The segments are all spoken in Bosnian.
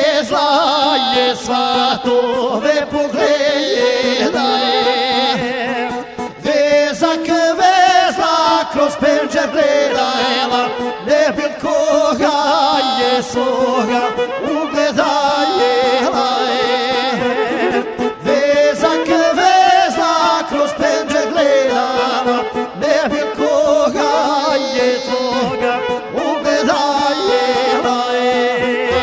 vezla je, svatove pogledaje. Vezak vezla, kroz penđer gledala, ne bil koga je svoga ugledajela je. Vezak vezla, kroz penđer gledala, ne bil koga je svoga ugledajela je.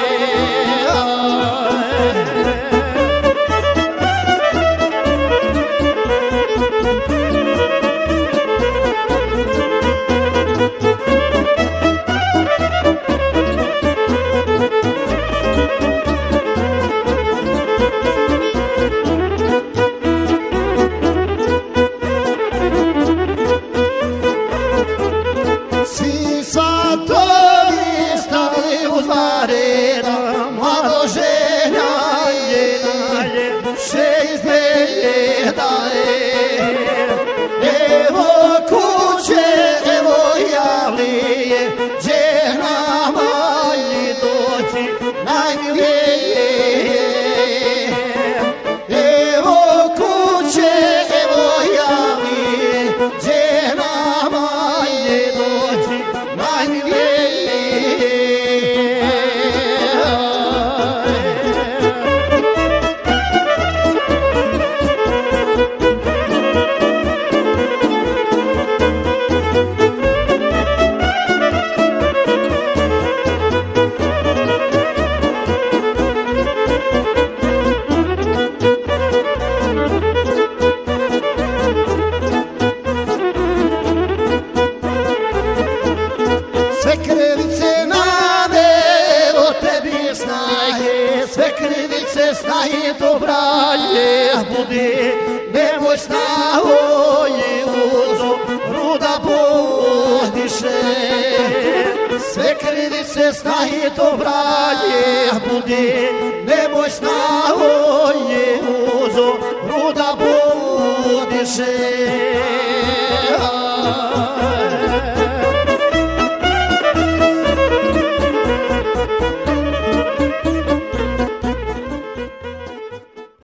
Svi svatovi stali u dva reda, mlado ženja je, duše izgleda je. Evo kuće, evo javlije, gdje nama i doći najmilije. Evo kuće, evo javlije, gdje nama je doći najmilije. Sve krivice nade o tebi snage, sve krivice snaje dobraje budi, nemoj snago i uzo ruda pozdiše. Sve krivice snaje dobraje budi, nemoj snago i uzo ruda pozdiše.